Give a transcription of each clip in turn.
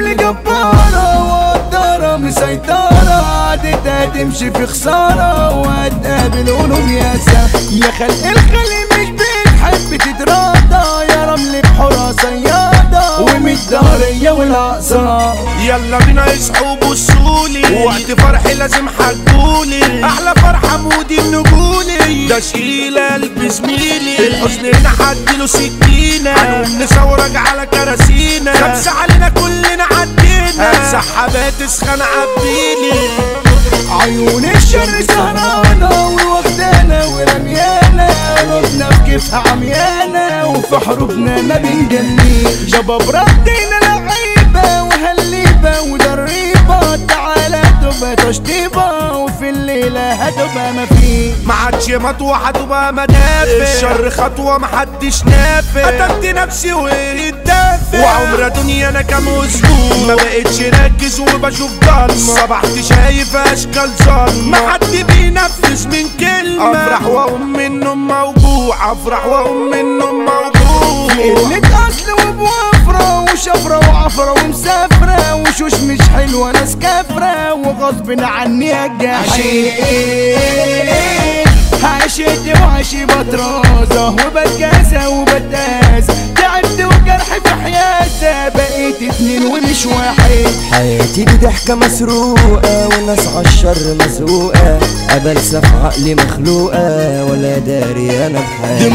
اللي جبارة وقدارة مسيطرة، عادتها تمشي في خسارة وهتقابل قلوب ياسا. يا خلق الخلق مش بتحب تتراضى، يا رمل بحورها صيادة وميت ظهرية والأقصى. يلا بينا اصحوا بصولي، وقت فرحي لازم حجولي، احلى فرحة مودي النجولي، ده شيل قلب زميلي، الحزن هنا حدله سكينة، هنقوم نصورك على كراسينا، خمسة علينا كلنا عدينا، سحابات اسخن عبيلي. عيون الشر سهرانة وواخدانا ورميانا، قلوبنا في كيفها عميانة وفي حروبنا ما بنجنيش. شباب ردينا لعيبة وهليبة ودريبة، تعالى تبقى تشطيبة وفي الليلة هتبقى مفيش. معادش مطوة هتبقى مدافع، الشر خطوة محدش نافع، قتلت نفسي واتدافع، وعمر دنيا انا كام اسبوع ما بقتش راكز وبشوف ضلمة، صبحت شايف اشكال ظلمة، محد بينفذ من كلمة، افرح واقوم منهم موجوع، افرح واقوم منهم موجوع. قلة اصل وبوفرة وشفرة وعفرة ومسافرة، وشوش مش حلوة ناس كافرة وغصب عني الجحيم. عشت وعشي بطرازة وبتكاسة وبتاسة، تعبت وجرحي في حياتي، بقيت اتنين ومش واحد. حياتي دي ضحكة مسروقة وناس عالشر مزقوقة، أبلسة في عقلي مخلوقة ولا داري أنا بحالي.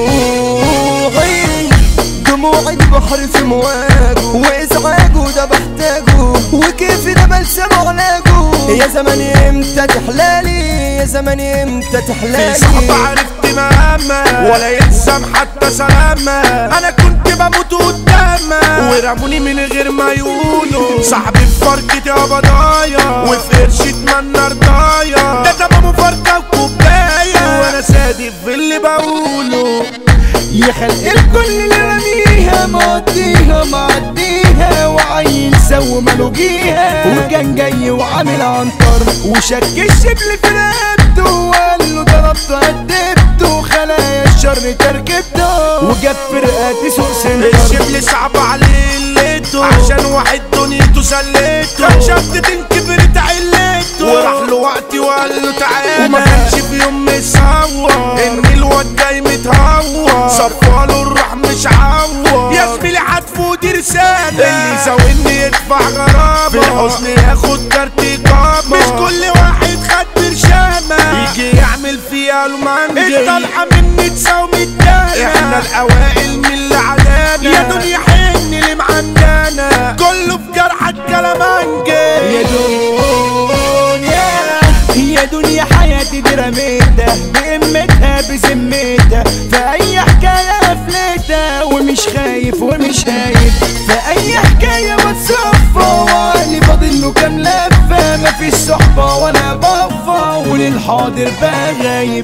دموعي البحر في مواجه وإزعاجه ده بحتاجه، وكيف ده بلسم علاجه. يا زماني امتى تحلالي، يا زماني امتى تحلالي. في صعب عرفت مهمة ولا يلزم حتى سلامة، انا كنت بموت قدامها ورموني من غير ما يقولوا، صاحبي في فرقة يا بضايا وفي قرش اتمنى رضايا، ده تمام فرقة وكوباية وانا صادق في اللي بقوله. يا خلق الكل اللي رميها مقضيها معديها، وعيل سو ملوجيها وكان جاي وعامل عنتر، وشك الشبل في رقبته وقال له ضربته هدبته، خلايا الشر تركبته وجاب فرقاتي سوق سنتر. الشبل صعب عليه قلته عشان واحد دنيته سلته، كان شدتين كبرت علته وراح له وقتي وقال له تعالى، وما كانش في يوم مصور ان الواد جاي متهور، صفاله الروح مش عور، يا زميلي عطفه دي رسالة، اللي يزاولني يدفع غرامة، في الحزن ياخد كارت إقامة، مش كل واحد خد برشامة يجي يعمل فيها المانجا، الطلعة مني تساوي الدانا، احنا الأوائل من اللي عدانا، يا دنيا حن اللي معندانا، كله في جرحك كلامانجا. يا دنيا يا دنيا حياتي دي رميتها بقمتها بذمتها، في اي حكاية قفلتها ومش خايف ومش هايب، في اي حكاية بتصفى وعقلي فاضل له كام لفة، مفيش صحبة ولا بفة وللحاضر بقى غايب.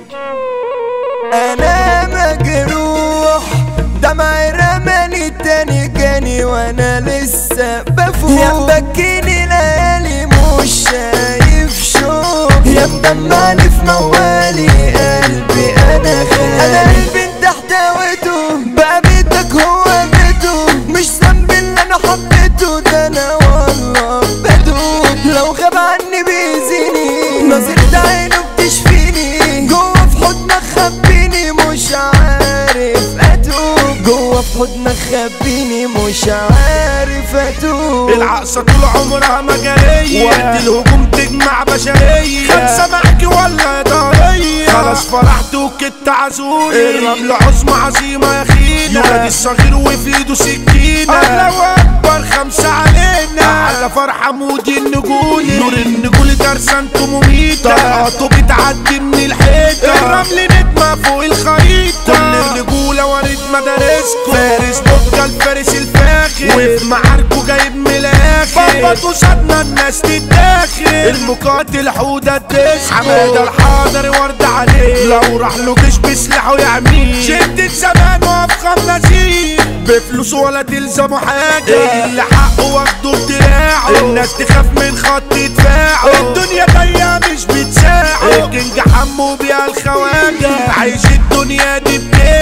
أنا مجروح دمعي رماني تاني جاني وانا لسه بفوق، يا مبكيني ليالي مش شايف شوق، يا مدمعني في موالي قلبي انا خايف، انا قلبي انت احتويته بقى بيتك هو بيته، مش ذنبي اللي انا حبيته، ده انا والله بدوب، لو غاب عني بيأذيني، نظرة عينه بتشفيني، جوه في حضنك خبيني مش عارف اتوب، جوه في حضنك خبيني مش عارف اتوب. العقصة طول عمرها مجالية، وقت الهجوم تجمع بشرية، خمسة معاكي ولا إدارية، خلاص فرحت وكدت عزولي، الرمل عظمى عظيمة يا خينا، يولد الصغير وفي ايده سكينة، الله أكبر خمسة علينا، على فرحة مودي النجولي، نور النجولي ترسانته مميتة، طلقاته بتعدي من الحيطة، الرمل نجمة فوق الخريطة، كل الرجولة ورد مدارسكم، فارس بكة الفارس الفاخر، وفي معاركه جايب من الآخر، بابا صدنا الناس تتاخر، المقاتل حودة الدسكو، حمادة الحاضر ورد عليه، لو راح له جيش بسلاحه يعميه، شدة زمان وافخم نزيه، بفلوس ولا تلزمه حاجة، اللي حقه واخده بدراعه، الناس تخاف من خط دفاعه، الدنيا جاية مش بتساعه، الكينج حمو بيها الخواجة، عايش الدنيا دي بكيفي،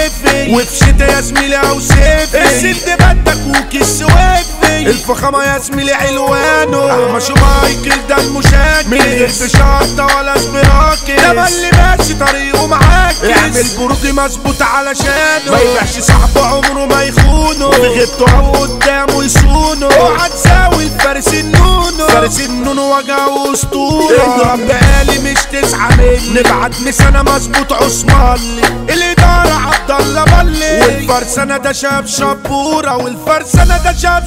وفي شتا يا زميلي او صيفي السد بدك وكيس وفي الفخامة يا زميلي علوانه ماشي مايكل ده المشاكل من غير شرطة ولا سبراكي ده اللي ماشي طريقه معاك اعمل برودي مظبوط علشانه ما يبيعش صاحبه عمره ما يخونه بغيبته او قدامه يصونه اوعى تساوي الفارس النونو فارس النونو وجهه اسطوره اضرب بقالي مش تسعى مني نبعت مسانة مظبوط عثمانلي الادارة عبد الله بلي والفرسانة ده شاب شبورة والفرسانة ده شاب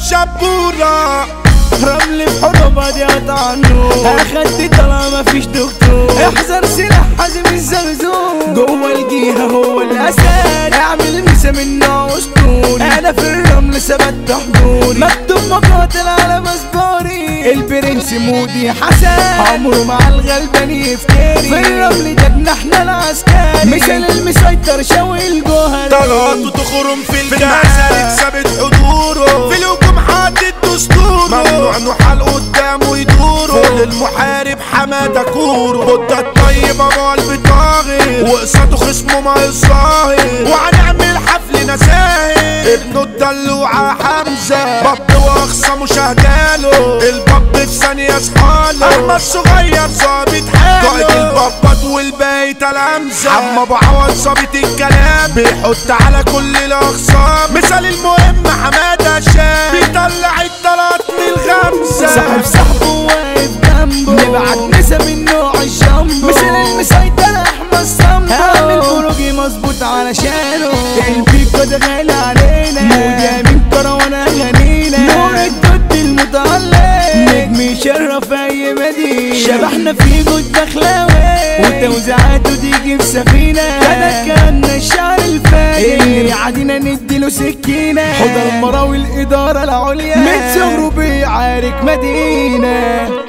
شبورة رمل في حروبة دي قطعنو اخدت طالما مفيش دكتور احذر سلاح حازم الزغزور جوه الجيهة هو الاسد اعمل مسا منه اسطوري انا في الرمل ثبت حضوري مكتوب مقاتل على مسباري البرنس مودي حسن عمره مع الغلبان يفتري في الرمل ده جناحنا العسكري مثال المسيطر شوي الجوهري طلعته تخرم في الجسد ثابت حضوره في الهجوم حاطط دستوره ممنوع نحال قدامه يدوره فوق المحارب حمادة كورو بودة الطيبة ابو قلب طاغي وقصاده خصمه ما يصاهي وهنعمل حفل نساهي ابنه الدلوعة حمزة باب واخصامه شهداله الباب في ثانية صحاله اما الصغير ظابط حاله قائد البابات والباقي تلامذة عم ابو عوض ظابط الكلام بيحط على كل الاخصام مثال المهم حمادة شام بيطلع الطلات من الغمزة صاحب صاحبه واقف جنبه نبعت نسا من نوع الجامبو مثل المسيطر احمد صنبو هعمل بروجي مظبوط علشانه البيكو ده غالي علينا مودي من كروانة غنينا نور الدود المتألق نجم يشرف اي مدينة شبحنا في جود دخلاوي وتوزيعاته تيجي في سفينة كان الشعر الفاجر اللي عادينا نديله سكينة حضر المراوي الإدارة العليا من صغره بيعارك مدينة